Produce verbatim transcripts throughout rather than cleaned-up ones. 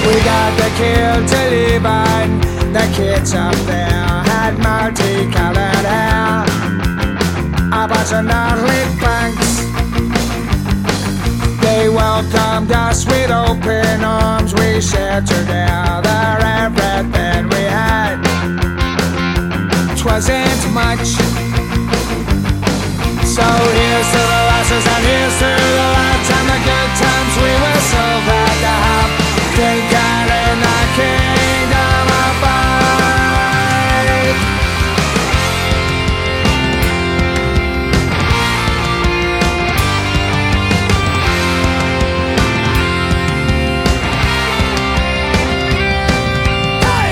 We got the kill to live on. The kids up there had multicolored hair. A bunch of Nordic punks. They welcomed us with open arms. We shared together everything we had. 'Twasn't much. So here's to the losses and here's to the lads and the good times we were so glad to have. Drinking in the kingdom above. Hey!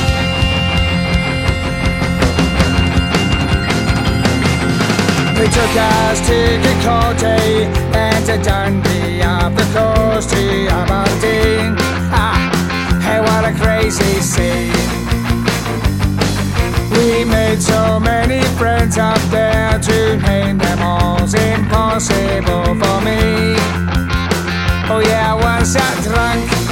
They took us to Kirkcaldy and to Dundee, up the coast to Aberdeen. Ah, hey, what a crazy scene. We made so many friends up there, to name them all's impossible for me. Oh yeah, I was that drunk.